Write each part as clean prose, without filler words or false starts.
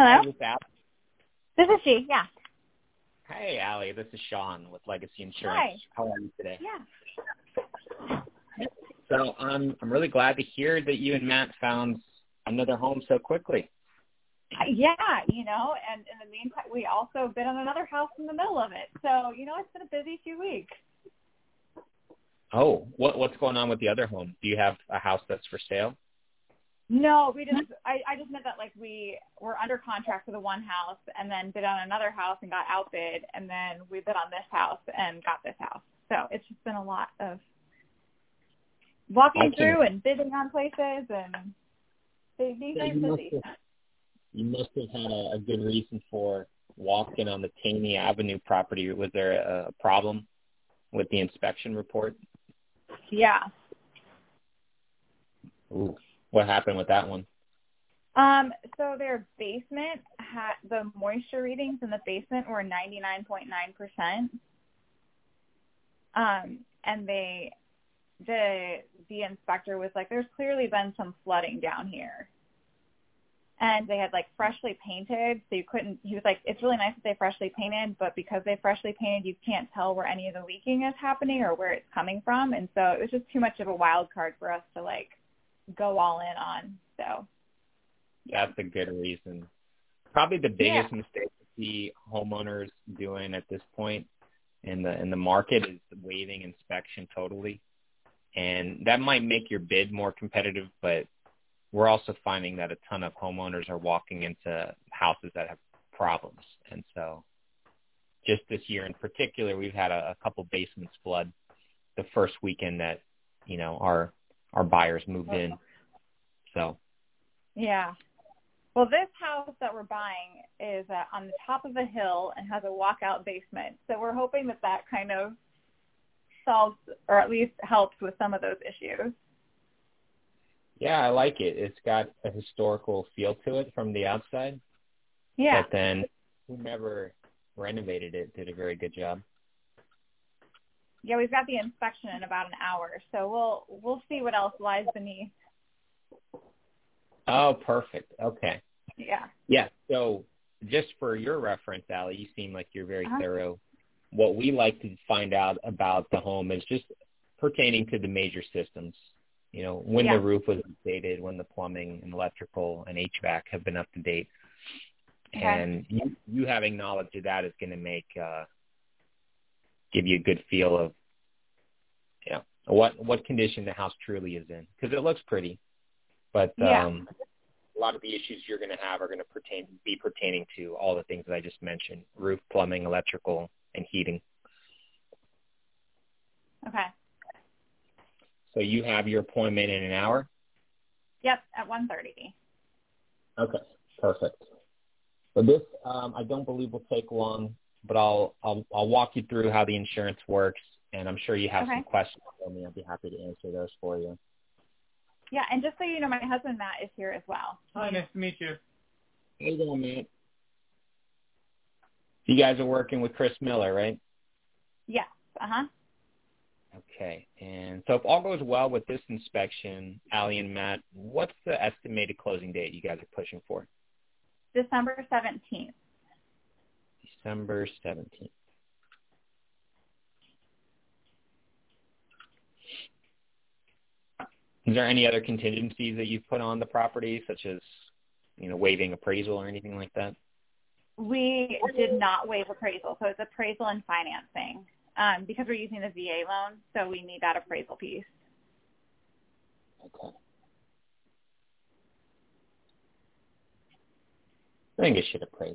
Hello? Hi, this is Al. This is she, yeah. Hey, Allie. This is Sean with Legacy Insurance. Hi. How are you today? Yeah. So I'm really glad to hear that you and Matt found another home so quickly. Yeah, and in the meantime, we also bid on another house in the middle of it. So, it's been a busy few weeks. Oh, what's going on with the other home? Do you have a house that's for sale? No, I just meant that, we were under contract for the one house and then bid on another house and got outbid, and then we bid on this house and got this house. So it's just been a lot of walking through and bidding on places and being very busy. You must have had a good reason for walking on the Taney Avenue property. Was there a problem with the inspection report? Yeah. Ooh. What happened with that one? So their basement had the moisture readings in the basement were 99.9%. And the inspector was like, there's clearly been some flooding down here. And they had freshly painted, so he was like, it's really nice that they freshly painted, but because they freshly painted, you can't tell where any of the leaking is happening or where it's coming from. And so it was just too much of a wild card for us to go all in on. So yeah. That's a good reason. Probably the biggest mistake to see homeowners doing at this point in the market is waiving inspection totally. And that might make your bid more competitive, but we're also finding that a ton of homeowners are walking into houses that have problems. And so just this year in particular, we've had a couple basements flood the first weekend that, our buyers moved in. So. Yeah. Well, this house that we're buying is on the top of a hill and has a walkout basement. So we're hoping that kind of solves or at least helps with some of those issues. Yeah, I like it. It's got a historical feel to it from the outside. Yeah. But then whomever renovated it did a very good job. Yeah, we've got the inspection in about an hour, so we'll see what else lies beneath. Oh, perfect. Okay. Yeah. Yeah. So just for your reference, Allie, you seem like you're very thorough. What we like to find out about the home is just pertaining to the major systems. When the roof was updated, when the plumbing and electrical and HVAC have been up to date. Okay. And you having knowledge of that is going to give you a good feel of, what condition the house truly is in. Because it looks pretty, but a lot of the issues you're going to have are going to be pertaining to all the things that I just mentioned: roof, plumbing, electrical, and heating. Okay. So you have your appointment in an hour? Yep, at 1:30. Okay, perfect. So this, I don't believe will take long, but I'll walk you through how the insurance works, and I'm sure you have some questions for me. I'll be happy to answer those for you. Yeah, and just so you know, my husband Matt is here as well. Hi, nice to meet you. How you doing, Matt? You guys are working with Chris Miller, right? Yes. Okay, and so if all goes well with this inspection, Allie and Matt, what's the estimated closing date you guys are pushing for? December 17th. December 17th. Is there any other contingencies that you've put on the property, such as, waiving appraisal or anything like that? We did not waive appraisal, so it's appraisal and financing. Because we're using the VA loan, so we need that appraisal piece. Okay. I think it should appraise.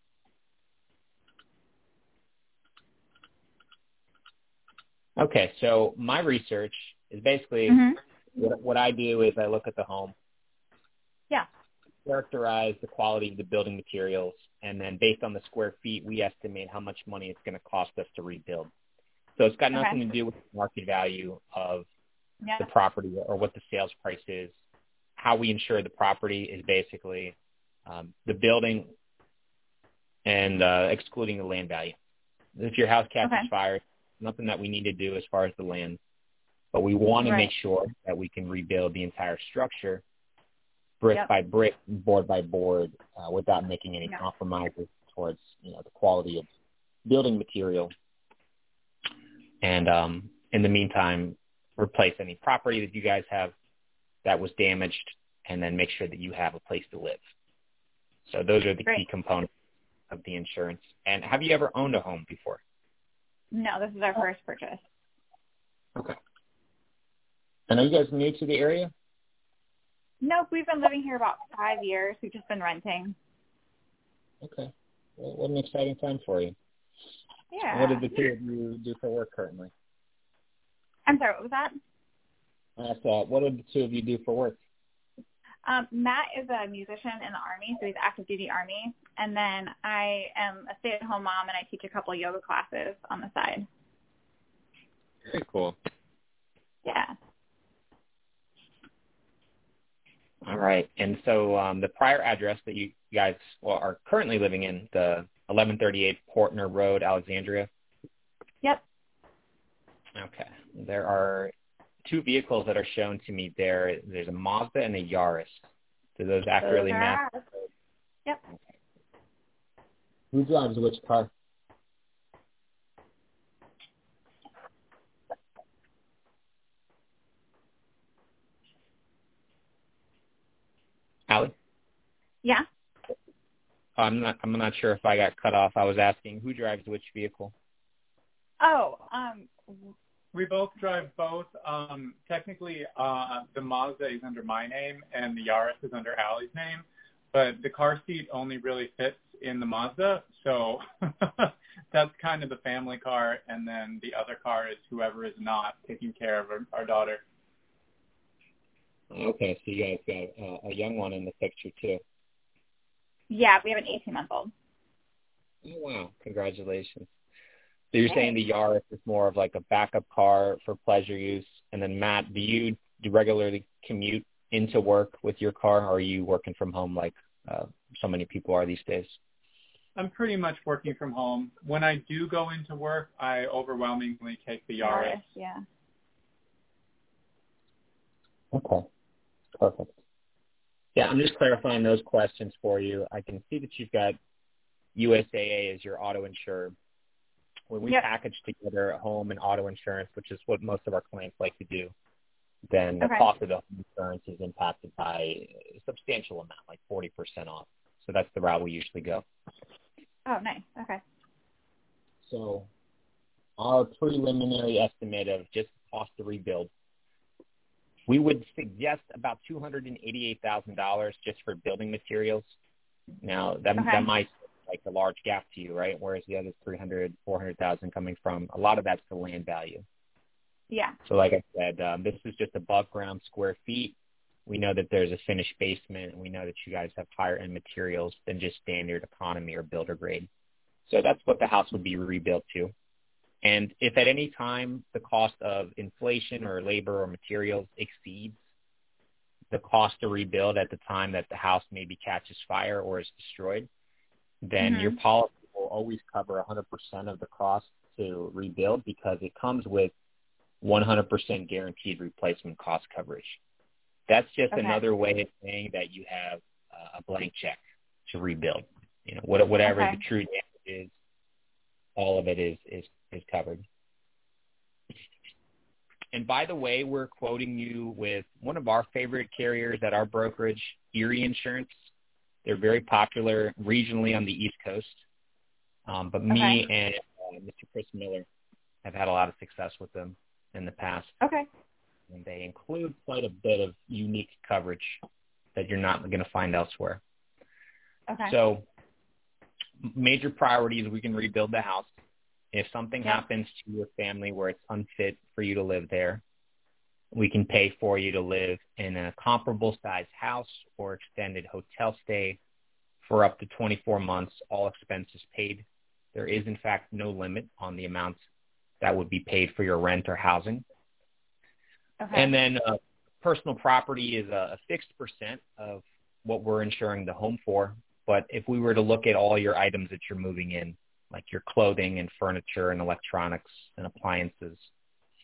Okay, so my research is basically what I do is I look at the home. Yeah. Characterize the quality of the building materials, and then based on the square feet, we estimate how much money it's going to cost us to rebuild. So it's got nothing to do with the market value of the property or what the sales price is. How we insure the property is basically the building and excluding the land value. If your house catches fire, nothing that we need to do as far as the land. But we want to make sure that we can rebuild the entire structure brick Yep. by brick, board by board, without making any No. compromises towards, the quality of building material. And in the meantime, replace any property that you guys have that was damaged, and then make sure that you have a place to live. So those are the Great. key components of the insurance. And have you ever owned a home before? No, this is our first purchase. Okay. And are you guys new to the area? Nope, we've been living here about 5 years. We've just been renting. Okay. Well, what an exciting time for you. Yeah. What do the two of you do for work currently? I'm sorry, what was that? What do the two of you do for work? Matt is a musician in the Army, so he's active duty Army. And then I am a stay-at-home mom, and I teach a couple of yoga classes on the side. Very cool. Yeah. All right. And so the prior address that you guys are currently living in, the 1138 Portner Road, Alexandria? Yep. Okay. There are two vehicles that are shown to me there. There's a Mazda and a Yaris. Do those accurately match? Yep. Okay. Who drives which car? Allie? Yeah. I'm not sure if I got cut off. I was asking who drives which vehicle. Oh, We both drive both. Technically, the Mazda is under my name and the Yaris is under Allie's name, but the car seat only really fits in the Mazda, so that's kind of the family car, and then the other car is whoever is not taking care of our daughter. Okay, so you guys got a young one in the picture too. yeah, we have an 18-month-old. Oh, wow. Congratulations. So you're saying the Yaris is more of like a backup car for pleasure use. And then, Matt, do you regularly commute into work with your car, or are you working from home like so many people are these days? I'm pretty much working from home. When I do go into work, I overwhelmingly take the Yaris. Yeah. Okay. Perfect. Yeah, I'm just clarifying those questions for you. I can see that you've got USAA as your auto insurer. When we package together home and auto insurance, which is what most of our clients like to do, then the cost of the home insurance is impacted by a substantial amount, like 40% off. So that's the route we usually go. Oh, nice. Okay. So our preliminary estimate of just cost to rebuild, we would suggest about $288,000 just for building materials. Now, that might like a large gap to you, right? Whereas the other $400,000 coming from, a lot of that's the land value. Yeah. So like I said, this is just above ground square feet. We know that there's a finished basement, and we know that you guys have higher end materials than just standard economy or builder grade. So that's what the house would be rebuilt to. And if at any time the cost of inflation or labor or materials exceeds the cost to rebuild at the time that the house maybe catches fire or is destroyed, then your policy will always cover 100% of the cost to rebuild, because it comes with 100% guaranteed replacement cost coverage. That's just another way of saying that you have a blank check to rebuild. Whatever the true damage is, all of it is covered. And by the way, we're quoting you with one of our favorite carriers at our brokerage, Erie Insurance. They're very popular regionally on the East Coast. But me and Mr. Chris Miller have had a lot of success with them in the past. Okay. And they include quite a bit of unique coverage that you're not going to find elsewhere. Okay. So major priorities, we can rebuild the house. If something happens to your family where it's unfit for you to live there, we can pay for you to live in a comparable size house or extended hotel stay for up to 24 months, all expenses paid. There is, in fact, no limit on the amounts that would be paid for your rent or housing. Okay. And then personal property is a fixed percent of what we're insuring the home for. But if we were to look at all your items that you're moving in, like your clothing and furniture and electronics and appliances,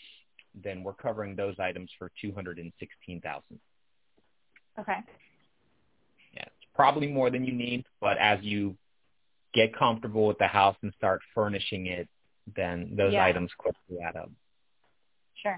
then we're covering those items for $216,000. Okay. probably more than you need, but as you get comfortable with the house and start furnishing it, then those items quickly add up. Sure.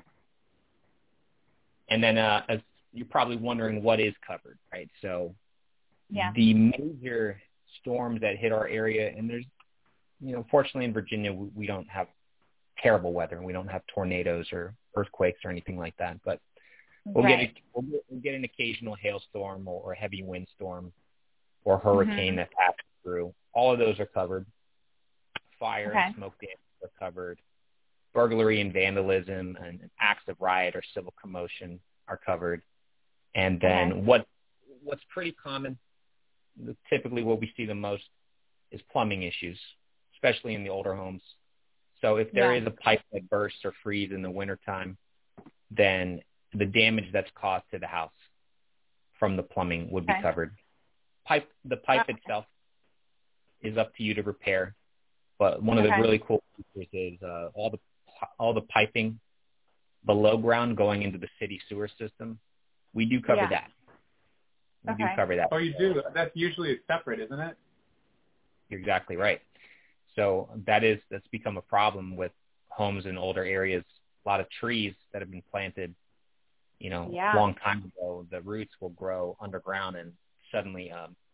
And then as you're probably wondering what is covered, right? So Yeah. the major storms that hit our area, and there's, fortunately in Virginia, we don't have terrible weather. We don't have tornadoes or earthquakes or anything like that, but we'll get an occasional hailstorm or heavy windstorm or hurricane that passes through. All of those are covered. Fire and smoke damage are covered. Burglary and vandalism and acts of riot or civil commotion are covered. And then what's pretty common, typically what we see the most, is plumbing issues, especially in the older homes. So if there is a pipe that bursts or freezes in the wintertime, then the damage that's caused to the house from the plumbing would be covered. The pipe itself is up to you to repair, but one of the really cool features is all the piping below ground going into the city sewer system. We do cover that. We do cover that. Oh, you do? That's usually separate, isn't it? You're exactly right. So that's become a problem with homes in older areas. A lot of trees that have been planted, a long time ago, the roots will grow underground and suddenly,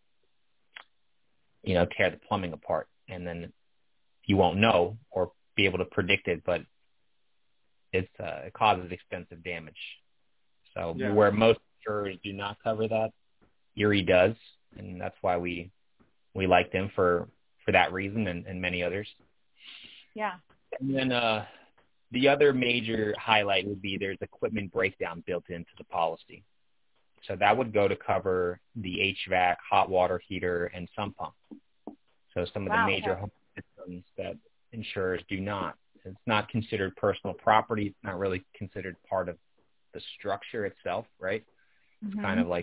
tear the plumbing apart. And then you won't know or be able to predict it, but it causes extensive damage. So where most insurers do not cover that, Erie does, and that's why we like them for that reason and many others. Yeah. And then the other major highlight would be there's equipment breakdown built into the policy. So that would go to cover the HVAC, hot water heater, and sump pump. So some of the major home systems that insurers do not. It's not considered personal property. It's not really considered part of the structure itself, right? It's kind of like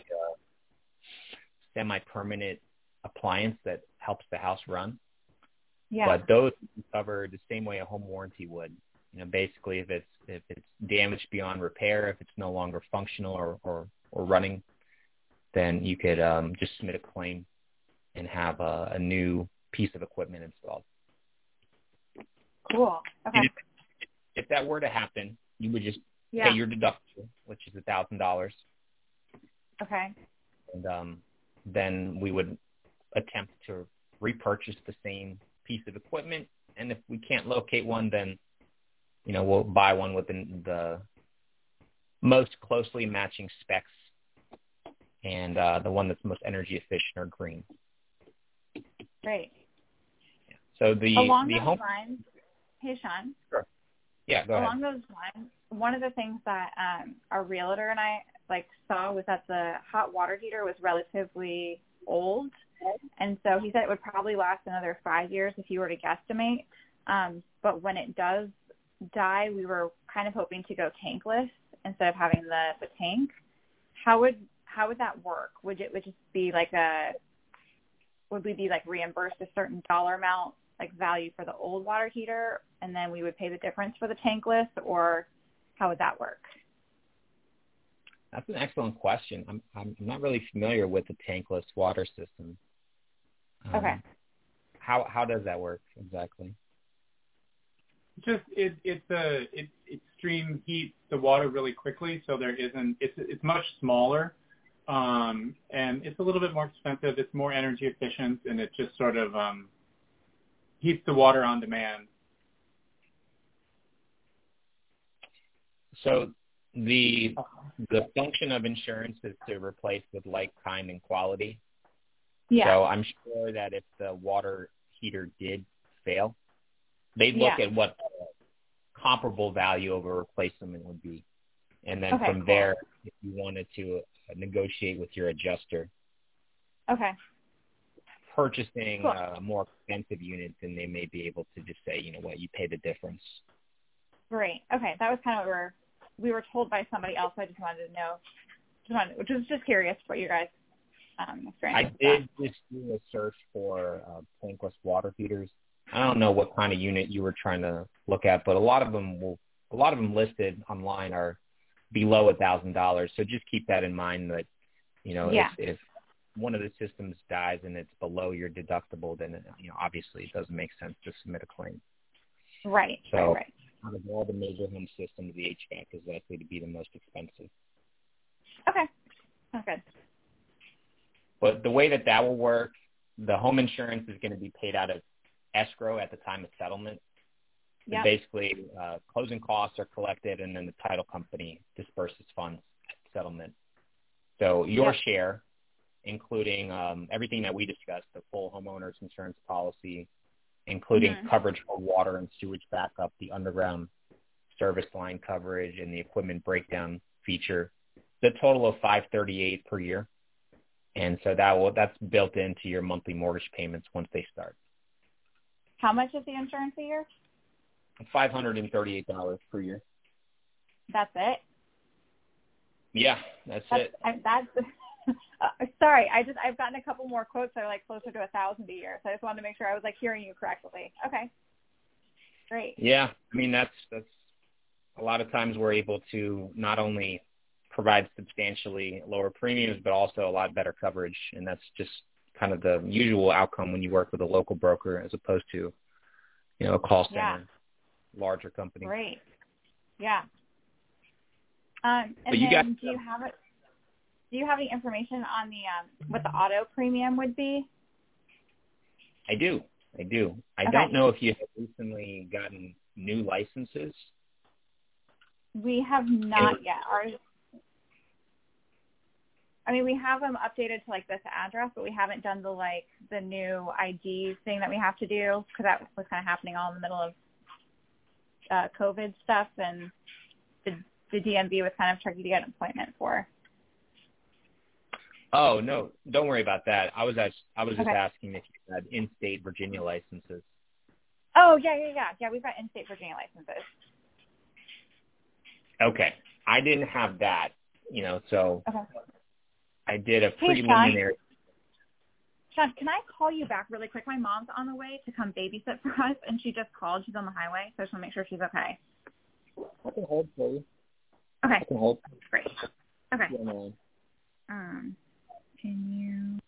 a semi-permanent appliance that helps the house run. Yeah. But those cover the same way a home warranty would. Basically, if it's damaged beyond repair, if it's no longer functional or running, then you could just submit a claim and have a new piece of equipment installed. Cool. Okay. If that were to happen, you would just pay your deductible, which is $1,000. Okay. And then we would attempt to repurchase the same piece of equipment. And if we can't locate one, then, we'll buy one with the most closely matching specs and the one that's most energy efficient or green. Great. So along those lines, hey, Sean. Sure. Yeah, go ahead. Along those lines, one of the things that our realtor and I saw was that the hot water heater was relatively old, and so he said it would probably last another 5 years if you were to guesstimate. But when it does die, we were kind of hoping to go tankless instead of having the tank. How would that work? Would just be would we be reimbursed a certain dollar amount, value for the old water heater, and then we would pay the difference for the tankless, or how would that work? That's an excellent question. I'm not really familiar with the tankless water system. Okay. How does that work exactly? Just it stream heats the water really quickly, so it's much smaller, and it's a little bit more expensive. It's more energy efficient, and it just sort of heats the water on demand. So the function of insurance is to replace with like, kind, and quality. Yeah. So I'm sure that if the water heater did fail, they'd look at what comparable value of a replacement would be. And then from there, if you wanted to negotiate with your adjuster, purchasing a more expensive unit, then they may be able to just say, you pay the difference. Great. Okay. That was kind of what we were told by somebody else. I just wanted to know, which was just curious what you guys experience. I did just do a search for tankless water heaters. I don't know what kind of unit you were trying to look at, but a lot of them listed online are below $1,000. So just keep that in mind that, if one of the systems dies and it's below your deductible, then obviously it doesn't make sense to submit a claim. Right. So Right. out of all the major home systems, the HVAC is likely to be the most expensive. Okay. Sounds good. But the way that will work, the home insurance is going to be paid out of escrow at the time of settlement. So Yep. basically, closing costs are collected, and then the title company disperses funds at settlement. So your share, including everything that we discussed, the full homeowner's insurance policy, including coverage for water and sewage backup, the underground service line coverage, and the equipment breakdown feature, the total of $538 per year. And so that's built into your monthly mortgage payments once they start. How much is the insurance a year? $538 per year. That's it? Yeah, that's it. Sorry, I've gotten a couple more quotes that are like closer to $1,000 a year. So I just wanted to make sure I was like hearing you correctly. Okay. Great. Yeah. I mean, that's a lot of times we're able to not only provide substantially lower premiums, but also a lot better coverage. And that's just kind of the usual outcome when you work with a local broker as opposed to, a call center, larger company. Great. Yeah. And but then you got, do you have any information on the what the auto premium would be? I do. I don't know if you have recently gotten new licenses. We have not yet. We have them updated to like this address, but we haven't done the new ID thing that we have to do because that was kind of happening all in the middle of COVID stuff, and the DMV was kind of tricky to get an appointment for. Oh no, don't worry about that. I was just asking if you had in-state Virginia licenses. Oh yeah. We've got in-state Virginia licenses. Okay, I didn't have that, so okay. I did a preliminary. Sean, can I call you back really quick? My mom's on the way to come babysit for us, and she just called. She's on the highway, so I just want to make sure she's okay. I can hold for you. Okay. I can hold. Great. Okay. Yeah, no. Can you?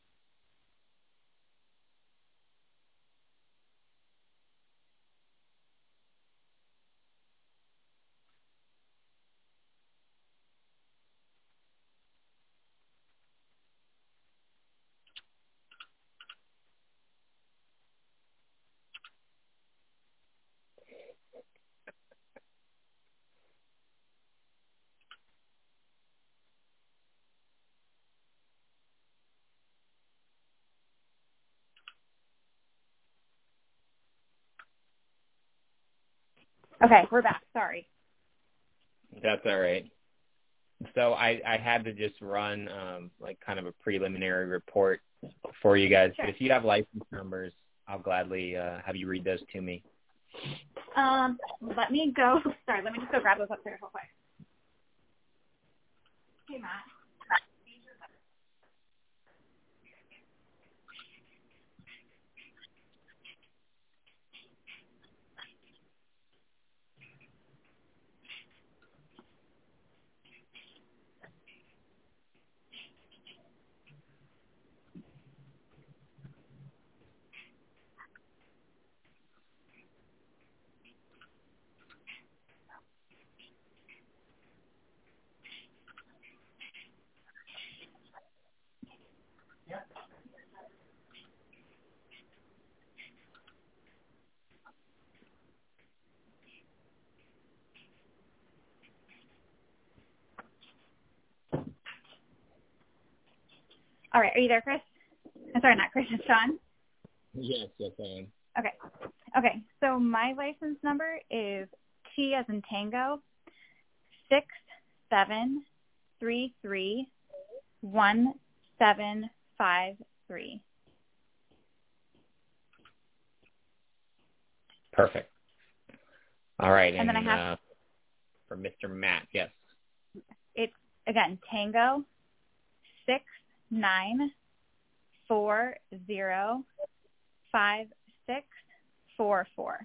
Okay, we're back. Sorry. That's all right. So I had to just run kind of a preliminary report for you guys. Sure. But if you have license numbers, I'll gladly have you read those to me. Let me go. Sorry, let me just go grab those upstairs real quick. Hey, Matt. All right, are you there, Chris? I'm sorry, not Chris, it's Sean. Yes, I am. Okay. So my license number is T as in Tango 67331753. Perfect. All right, and then I have for Mr. Matt, yes. It's again Tango 69405644.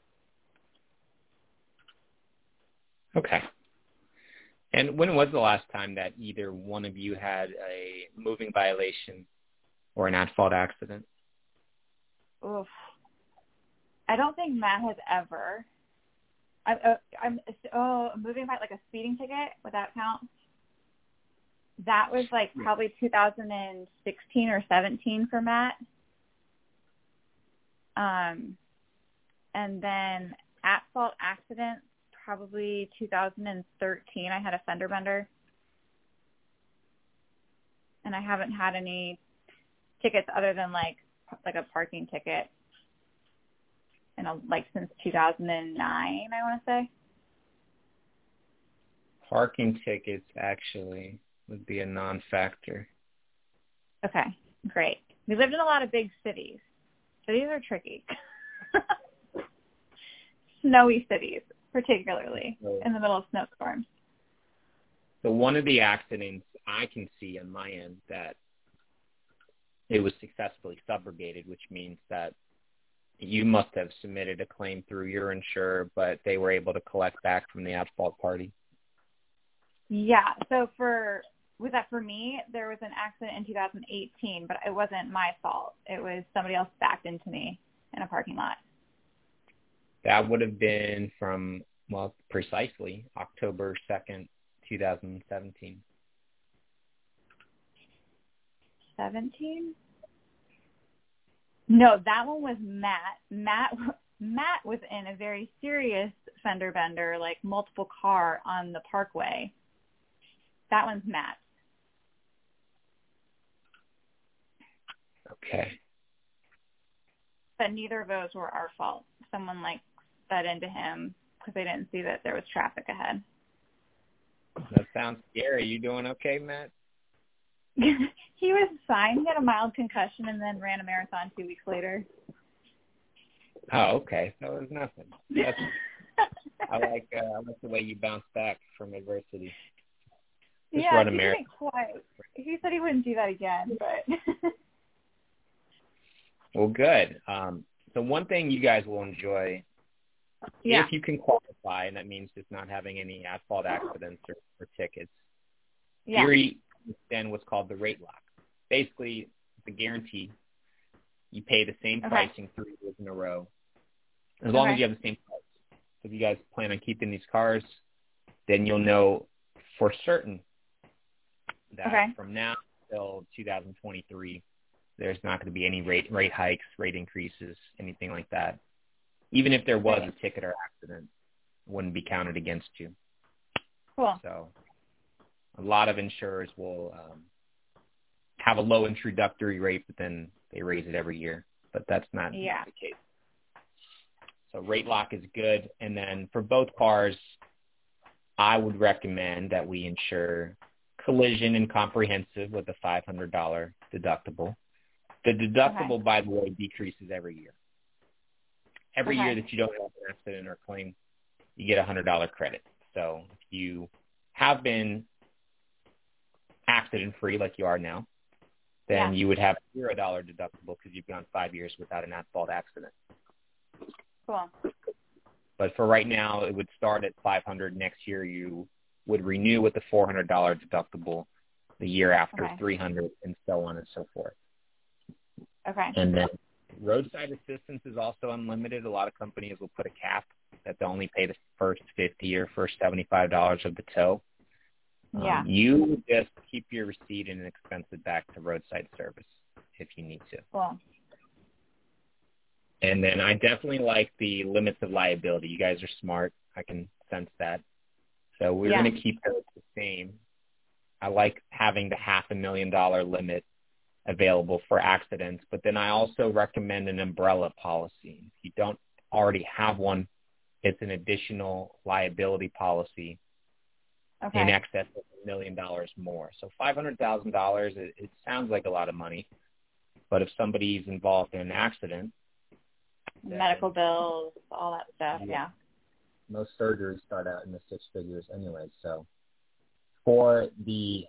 Okay. And when was the last time that either one of you had a moving violation or an at-fault accident? Oof. I don't think Matt has ever. I'm moving by like a speeding ticket. Would that count? That was like probably 2016 or 17 for Matt. And then at-fault accident, probably 2013. I had a fender bender. And I haven't had any tickets other than like a parking ticket since 2009, I want to say. Parking tickets actually would be a non-factor. Okay, great. We lived in a lot of big cities, so these are tricky. Snowy cities, particularly in the middle of snowstorms. So one of the accidents I can see on my end that it was successfully subrogated, which means that you must have submitted a claim through your insurer, but they were able to collect back from the at-fault party. Yeah. So was that for me? There was an accident in 2018, but it wasn't my fault. It was somebody else backed into me in a parking lot. That would have been from, precisely October 2nd, 2017. 17? No, that one was Matt. Matt was in a very serious fender bender, like multiple car on the Parkway. That one's Matt. Okay. But neither of those were our fault. Someone like sped into him because they didn't see that there was traffic ahead. That sounds scary. You doing okay, Matt? He was fine. He had a mild concussion and then ran a marathon 2 weeks later. Oh, okay. So it was nothing. I like the way you bounce back from adversity. Just yeah, run a he marathon. didn't quite. He said he wouldn't do that again, but. Well, good. So one thing you guys will enjoy, if you can qualify, and that means just not having any at-fault accidents or tickets. Yeah. Here then what's called the rate lock. Basically, the guarantee, you pay the same pricing 3 years in a row, as long as you have the same price. So if you guys plan on keeping these cars, then you'll know for certain that from now till 2023, there's not going to be any rate hikes, rate increases, anything like that. Even if there was a ticket or accident, it wouldn't be counted against you. Cool. So a lot of insurers will have a low introductory rate, but then they raise it every year. But that's not the case. So rate lock is good. And then for both cars, I would recommend that we insure collision and comprehensive with a $500 deductible. The deductible, by the way, decreases every year. Every year that you don't have an accident or claim, you get a $100 credit. So if you have been accident-free like you are now, then you would have a $0 deductible because you've gone 5 years without an at-fault accident. Cool. But for right now, it would start at $500. Next year, you would renew with a $400 deductible. The year after, $300, and so on and so forth. Okay. And then roadside assistance is also unlimited. A lot of companies will put a cap that they only pay the first $50 or first $75 of the tow. You just keep your receipt and expense it back to roadside service if you need to. Cool. And then I definitely like the limits of liability. You guys are smart. I can sense that. So we're going to keep those the same. I like having the $500,000 limit available for accidents, but then I also recommend an umbrella policy. If you don't already have one, it's an additional liability policy in excess of $1 million more. So $500,000, it sounds like a lot of money, but if somebody's involved in an accident, medical bills, all that stuff, most surgeries start out in the 6 figures anyway. So for the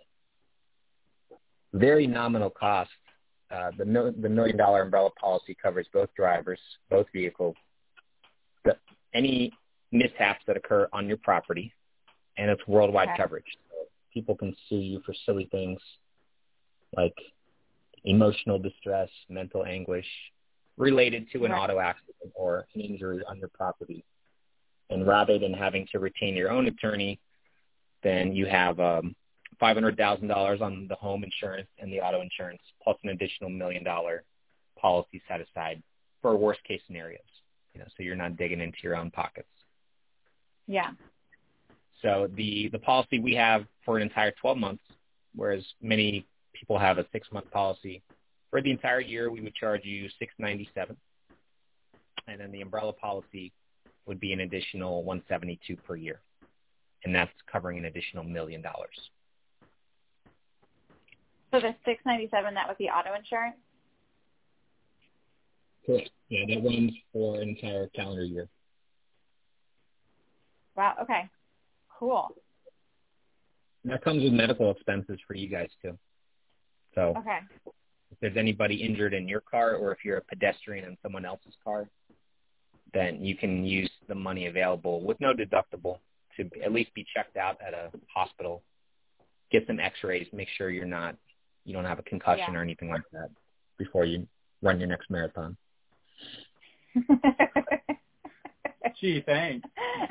very nominal cost, the $1 million umbrella policy covers both drivers, both vehicles, any mishaps that occur on your property, and it's worldwide coverage. So people can sue you for silly things like emotional distress, mental anguish related to an Right. auto accident or an injury on your property. And rather than having to retain your own attorney, then you have $500,000 on the home insurance and the auto insurance, plus an additional $1 million policy set aside for worst case scenarios. So you're not digging into your own pockets. Yeah. So the policy we have for an entire 12 months, whereas many people have a 6-month policy, for the entire year we would charge you $697, and then the umbrella policy would be an additional $172 per year, and that's covering an additional $1 million. So the $697, that was the auto insurance? Correct. Yeah, that runs for an entire calendar year. Wow. Okay. Cool. That comes with medical expenses for you guys too. So Okay. if there's anybody injured in your car, or if you're a pedestrian in someone else's car, then you can use the money available with no deductible to at least be checked out at a hospital, get some x-rays, make sure you don't have a concussion or anything like that before you run your next marathon. Gee, thanks.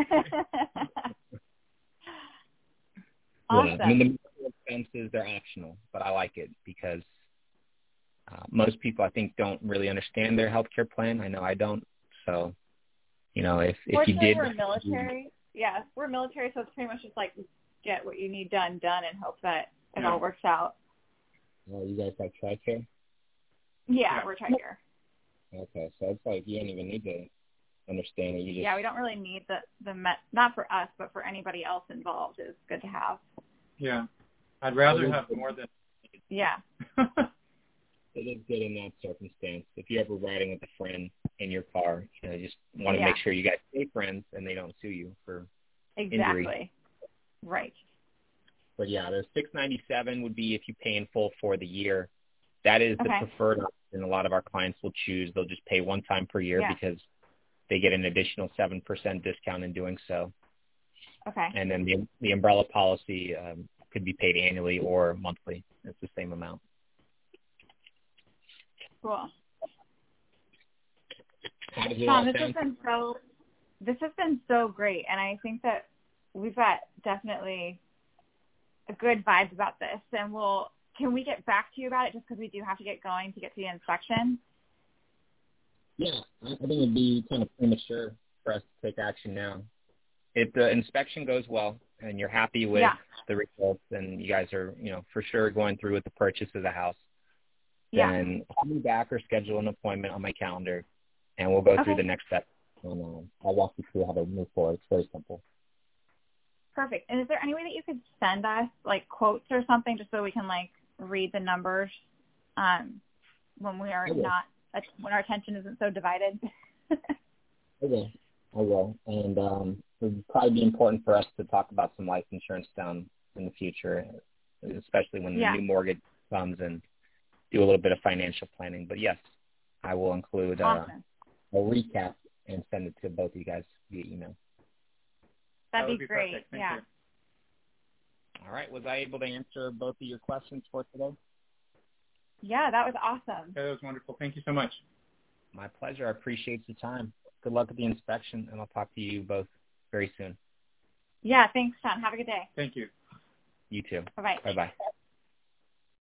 Awesome. Yeah, I mean, the medical expenses, they're optional, but I like it because most people, I think, don't really understand their healthcare plan. I know I don't. So, if you did. We're military. Yeah, we're military, so it's pretty much just like get what you need done, and hope that it all works out. Oh, you guys have TRICARE? Yeah, we're TRICARE. Okay, so it's like you don't even need to understand it. You just we don't really need not for us, but for anybody else involved. It's good to have. Yeah, I'd rather have more than. Yeah. It is good in that circumstance. If you're ever riding with a friend in your car, you just want to make sure you guys stay friends and they don't sue you for injury. Right. But yeah, the $697 would be if you pay in full for the year. That is the preferred option. A lot of our clients will choose. They'll just pay one time per year because they get an additional 7% discount in doing so. Okay. And then the umbrella policy could be paid annually or monthly. It's the same amount. Cool. How does it Sean, all this has been so great, and I think that we've got definitely a good vibes about this. And can we get back to you about it just because we do have to get going to get to the inspection? Yeah, I think it'd be kind of premature for us to take action now. If the inspection goes well and you're happy with the results and you guys are, for sure going through with the purchase of the house, then call me back or schedule an appointment on my calendar, and we'll go through the next step. And I'll walk you through how to move forward. It's very simple. Perfect. And is there any way that you could send us, quotes or something just so we can, read the numbers when we are when our attention isn't so divided? I will. And it would probably be important for us to talk about some life insurance down in the future, especially when the new mortgage comes, and do a little bit of financial planning. But yes, I will include a recap and send it to both of you guys via email. That'd be great. Perfect. Thank you. All right. Was I able to answer both of your questions for today? Yeah, that was awesome. Yeah, that was wonderful. Thank you so much. My pleasure. I appreciate the time. Good luck at the inspection, and I'll talk to you both very soon. Yeah, thanks, Sean. Have a good day. Thank you. You too. Bye-bye. Bye-bye.